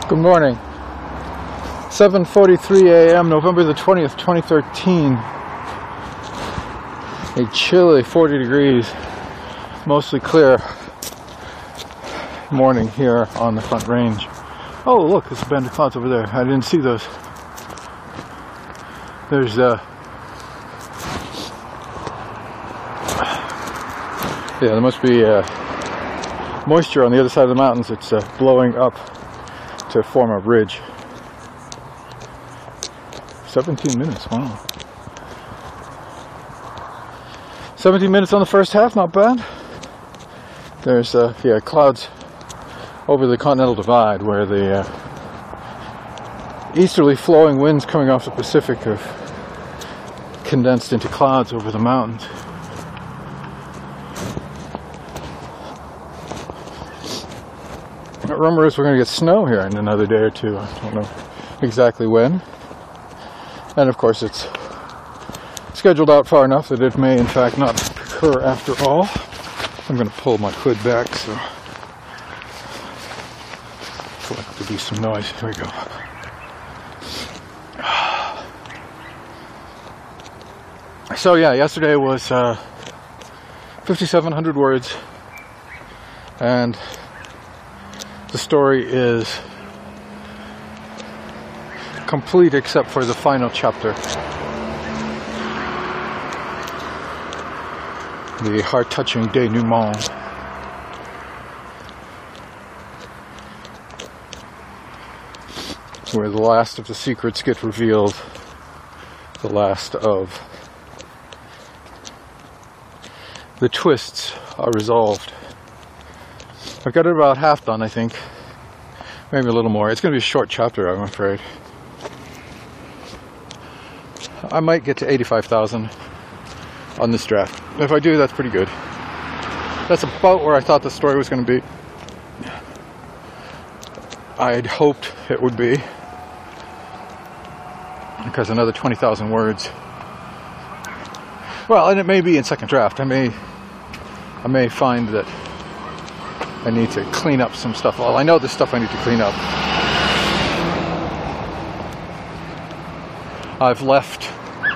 Good morning. 7:43 a.m. November the 20th, 2013. A chilly 40 degrees, mostly clear morning here on the Front Range. Oh, look, there's a band of clouds over there. I didn't see those. There's there must be moisture on the other side of the mountains. It's blowing up to form a ridge. 17 minutes, wow. 17 minutes on the first half, not bad. There's clouds over the Continental Divide where the easterly flowing winds coming off the Pacific have condensed into clouds over the mountains. The rumor is we're going to get snow here in another day or two. I don't know exactly when. And of course it's scheduled out far enough that it may in fact not occur after all. I'm going to pull my hood back so for it to be some noise. Here we go. So yeah, yesterday was 5,700 words, and the story is complete except for the final chapter. The heart-touching denouement. Where the last of the secrets get revealed. The last of the twists are resolved. I've got it about half done, I think. Maybe a little more. It's going to be a short chapter, I'm afraid. I might get to 85,000 on this draft. If I do, that's pretty good. That's about where I thought the story was going to be. I'd hoped it would be, because another 20,000 words. Well, and it may be in second draft. I may find that I need to clean up some stuff. Well, I know there's stuff I need to clean up. I've left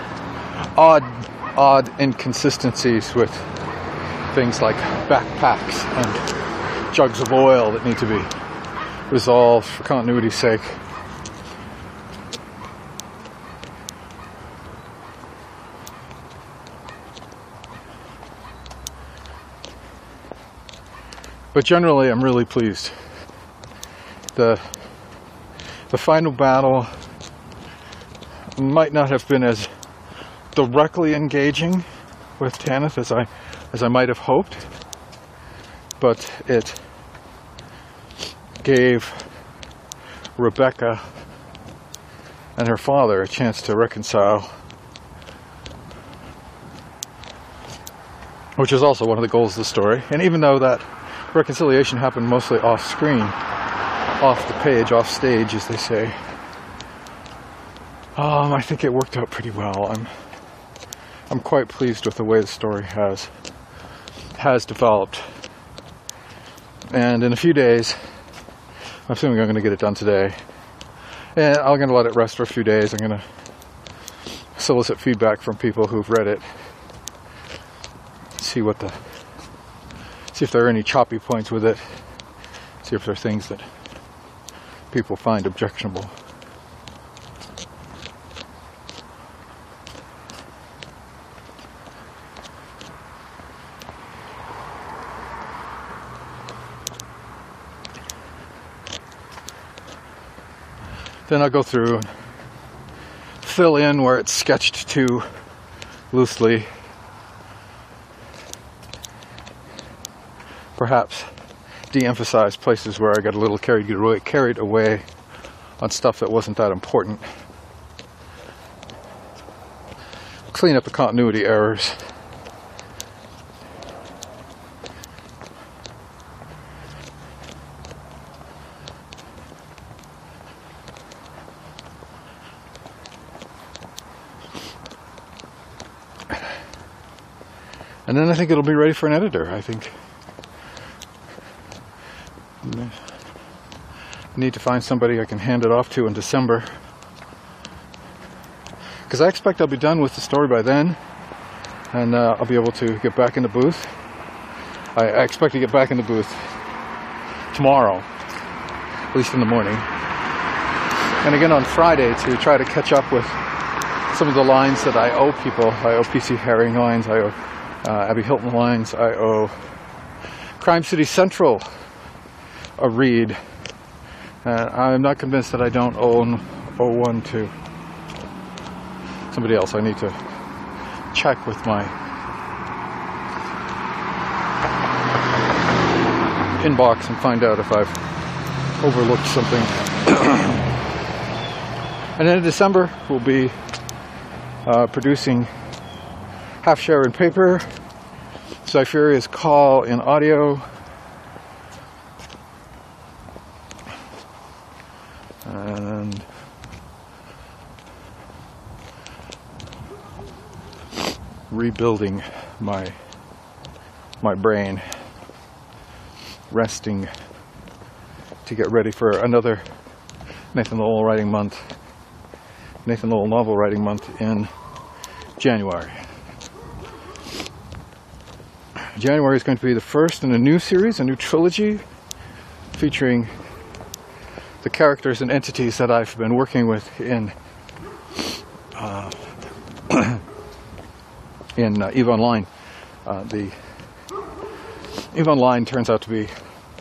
odd inconsistencies with things like backpacks and jugs of oil that need to be resolved for continuity's sake. But generally, I'm really pleased. The final battle might not have been as directly engaging with Tanith as I might have hoped, but it gave Rebecca and her father a chance to reconcile, which is also one of the goals of the story. And even though that reconciliation happened mostly off screen, off the page, off stage, as they say, I think it worked out pretty well. I'm quite pleased with the way the story has developed. And in a few days, I'm assuming I'm going to get it done today, and I'm going to let it rest for a few days. I'm going to solicit feedback from people who've read it, see if there are any choppy points with it, see if there are things that people find objectionable. Then I'll go through and fill in where it's sketched too loosely. Perhaps de-emphasize places where I got a little carried away on stuff that wasn't that important. Clean up the continuity errors. And then I think it'll be ready for an editor. I think need to find somebody I can hand it off to in December, because I expect I'll be done with the story by then, and I'll be able to get back in the booth. I expect to get back in the booth tomorrow, at least in the morning, and again on Friday to try to catch up with some of the lines that I owe people. I owe PC Haring lines, I owe Abby Hilton lines, I owe Crime City Central a read, and I'm not convinced that I don't owe one to somebody else. I need to check with my inbox and find out if I've overlooked something. And then in December we'll be producing Half Share in paper, Cypheria's Call in audio, and rebuilding my brain, resting to get ready for another Nathan Lowell writing month, Nathan Lowell novel writing month in January. January is going to be the first in a new series, a new trilogy, featuring the characters and entities that I've been working with in EVE Online. The EVE Online turns out to be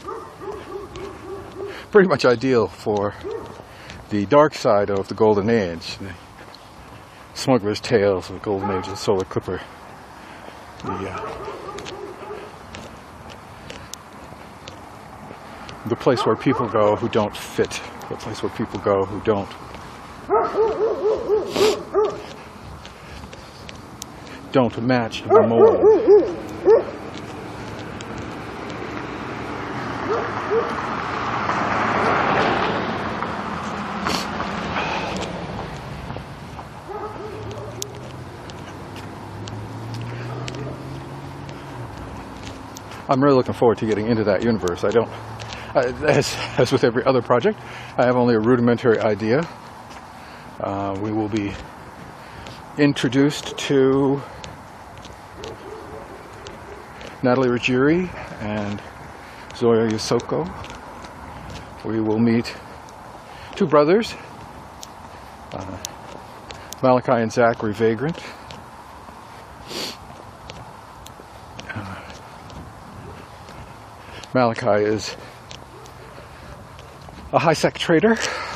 pretty much ideal for the dark side of the Golden Age, the Smuggler's Tales of the Golden Age of the Solar Clipper, the place where people go who don't fit, the place where people go who don't match the mold. I'm really looking forward to getting into that universe. I don't, as with every other project, I have only a rudimentary idea. We will be introduced to Natalie Ruggieri and Zoya Yosoko. We will meet two brothers, Malachi and Zachary Vagrant. Malachi is a high-sec trader,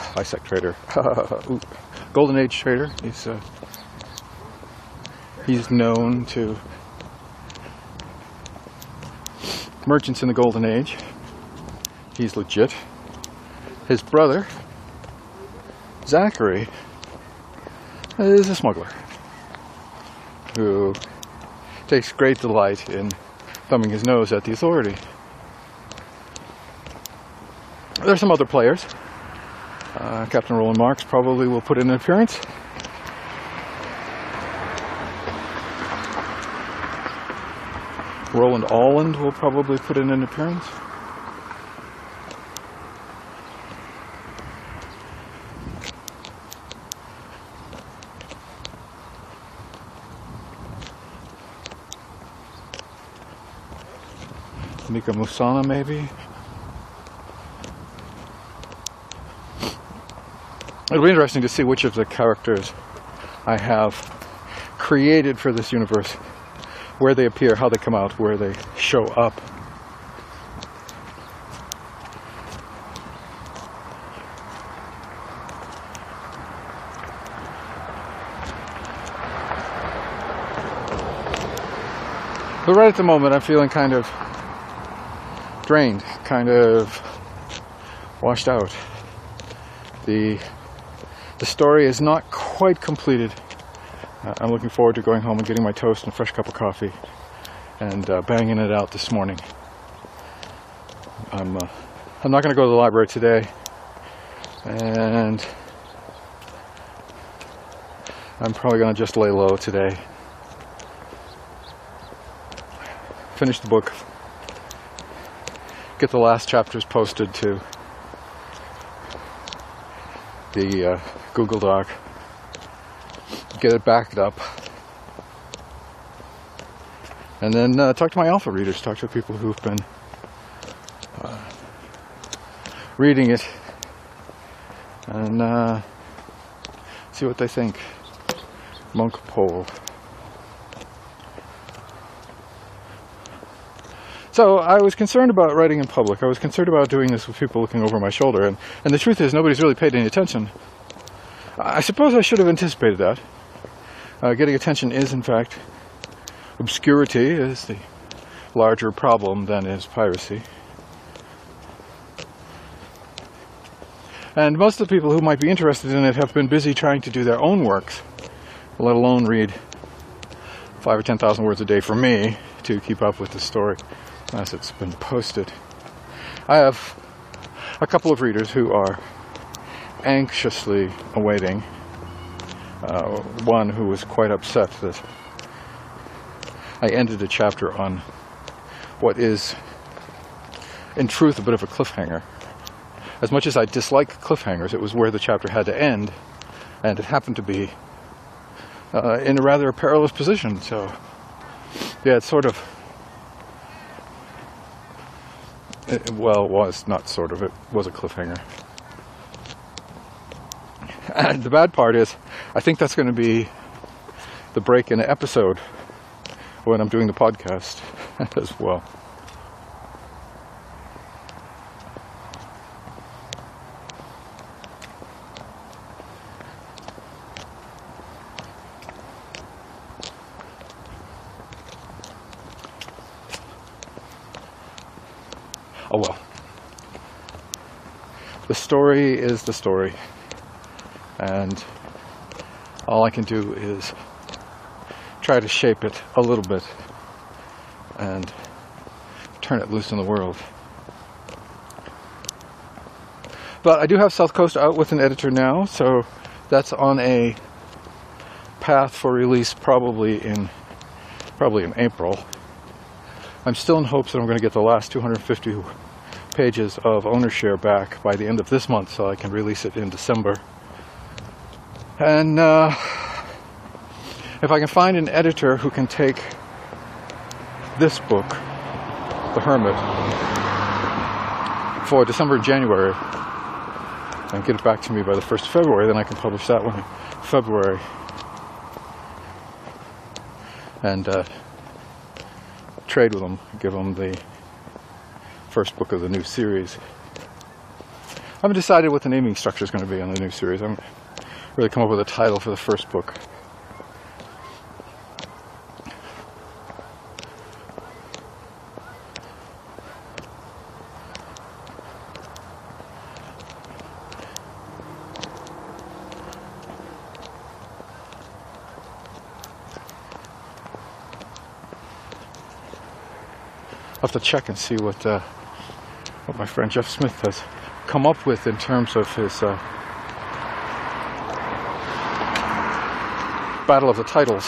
Golden Age trader. He's known to merchants in the Golden Age. He's legit. His brother, Zachary, is a smuggler who takes great delight in thumbing his nose at the authority. There's some other players. Captain Roland Marks probably will put in an appearance. Roland Alland will probably put in an appearance. Mika Musana, maybe. It'll be interesting to see which of the characters I have created for this universe, where they appear, how they come out, where they show up. But right at the moment, I'm feeling kind of drained, kind of washed out. The story is not quite completed. I'm looking forward to going home and getting my toast and a fresh cup of coffee and banging it out this morning. I'm not going to go to the library today, and I'm probably going to just lay low today. Finish the book, get the last chapters posted to the Google Doc, get it backed up, and then talk to my alpha readers, talk to people who've been reading it, and see what they think. Monk poll. So I was concerned about writing in public. I was concerned about doing this with people looking over my shoulder, and the truth is nobody's really paid any attention. I suppose I should have anticipated that. Getting attention is, in fact, obscurity is the larger problem than is piracy. And most of the people who might be interested in it have been busy trying to do their own works, let alone read 5,000 or 10,000 words a day for me to keep up with the story as it's been posted. I have a couple of readers who are anxiously awaiting. One who was quite upset that I ended a chapter on what is, in truth, a bit of a cliffhanger. As much as I dislike cliffhangers, it was where the chapter had to end, and it happened to be in a rather perilous position. So, yeah, it's sort of... well, it was not sort of. It was a cliffhanger. And the bad part is, I think that's going to be the break in the episode when I'm doing the podcast as well. Oh well. The story is the story. And all I can do is try to shape it a little bit and turn it loose in the world. But I do have South Coast out with an editor now, so that's on a path for release probably in April. I'm still in hopes that I'm going to get the last 250 pages of ownershare back by the end of this month so I can release it in December. And if I can find an editor who can take this book, The Hermit, for December and January, and get it back to me by the 1st of February, then I can publish that one in February. And trade with them, give them the first book of the new series. I haven't decided what the naming structure is going to be on the new series. I haven't really come up with a title for the first book. I'll have to check and see what my friend Jeff Smith has come up with in terms of his battle of the titles.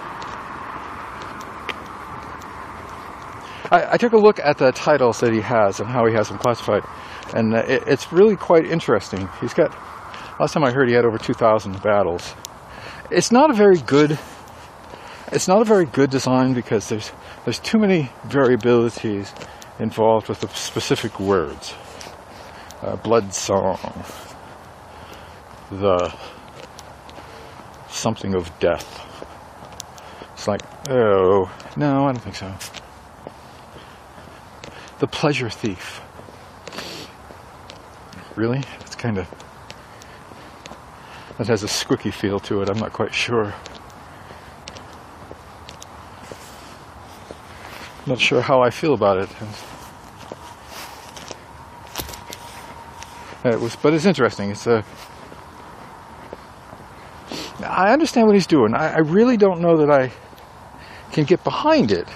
I took a look at the titles that he has and how he has them classified, and it's really quite interesting. He's got, last time I heard, he had over 2,000 battles. It's not a very good design because there's too many variabilities involved with the specific words. Blood Song, the something of death. It's like, oh, no, I don't think so. The Pleasure Thief. Really? It's kind of... that has a squicky feel to it, I'm not quite sure. Not sure how I feel about it. But it's interesting. I understand what he's doing. I really don't know that I can get behind it,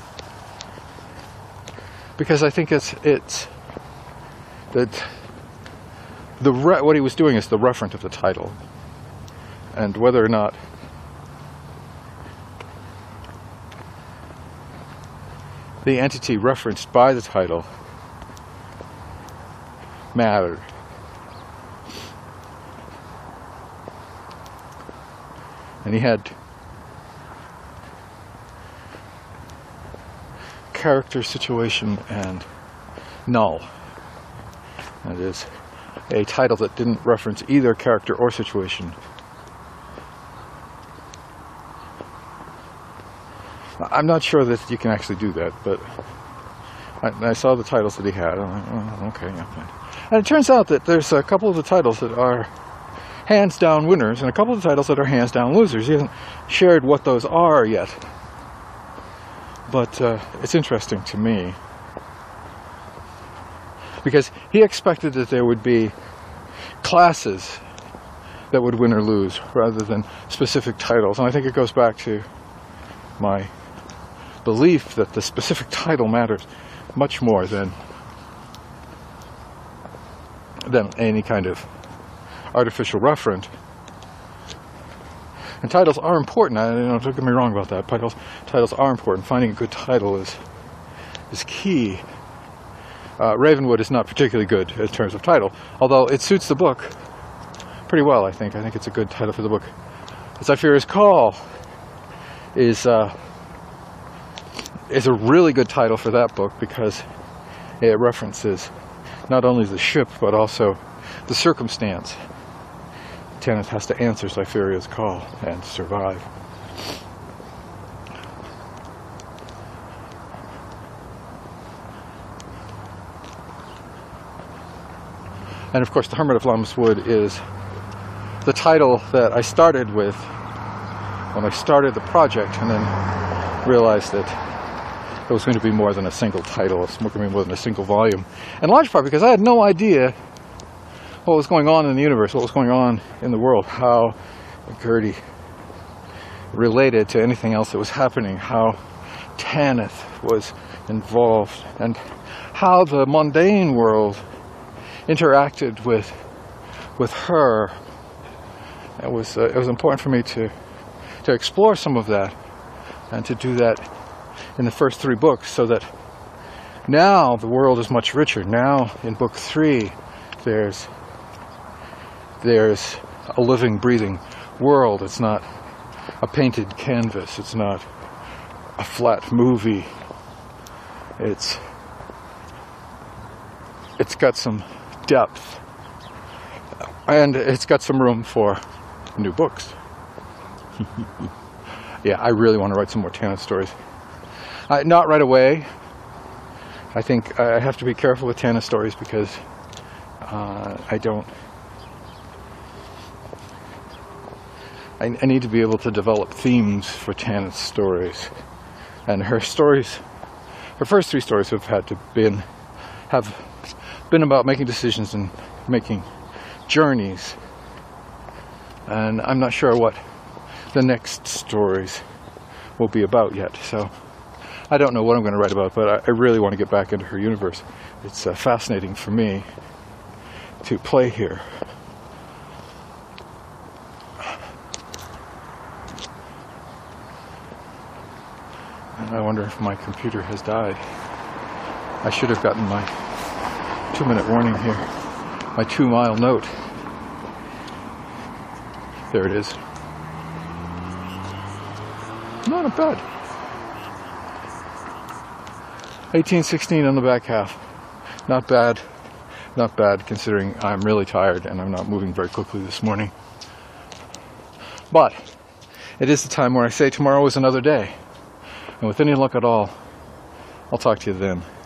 because I think it's that what he was doing is the referent of the title, and whether or not the entity referenced by the title mattered. And he had character, situation, and null. That is a title that didn't reference either character or situation. I'm not sure that you can actually do that, but I saw the titles that he had. I'm like, oh, okay, yeah, fine. And it turns out that there's a couple of the titles that are hands down winners and a couple of the titles that are hands down losers. He hasn't shared what those are yet, but it's interesting to me because he expected that there would be classes that would win or lose rather than specific titles. And I think it goes back to my belief that the specific title matters much more than any kind of artificial referent. And titles are important. Don't get me wrong about that. Titles are important. Finding a good title is key. Ravenwood is not particularly good in terms of title, although it suits the book pretty well, I think. I think it's a good title for the book. As I Fear His Call is a really good title for that book because it references not only the ship but also the circumstance Tanith has to answer Cypheria's call and survive. And of course, The Hermit of Lammas Wood is the title that I started with when I started the project, and then realized that it was going to be more than a single title. It's going to be more than a single volume. In large part because I had no idea what was going on in the universe, what was going on in the world, how Gertie related to anything else that was happening, how Tanith was involved, and how the mundane world interacted with her. It was important for me to explore some of that, and to do that in the first 3 books, so that now the world is much richer. Now in book 3 there's a living, breathing world. It's not a painted canvas. It's not a flat movie. It's got some depth, and it's got some room for new books. Yeah, I really want to write some more Tanith stories. Not right away. I think I have to be careful with Tanith stories because I need to be able to develop themes for Tanith stories. And her stories, her first 3 stories have been about making decisions and making journeys. And I'm not sure what the next stories will be about yet. So I don't know what I'm going to write about, but I really want to get back into her universe. It's fascinating for me to play here. And I wonder if my computer has died. I should have gotten my 2-minute warning here, my 2-mile note. There it is. Not bad. 1816 on the back half. Not bad. Not bad considering I'm really tired and I'm not moving very quickly this morning. But it is the time where I say tomorrow is another day. And with any luck at all, I'll talk to you then.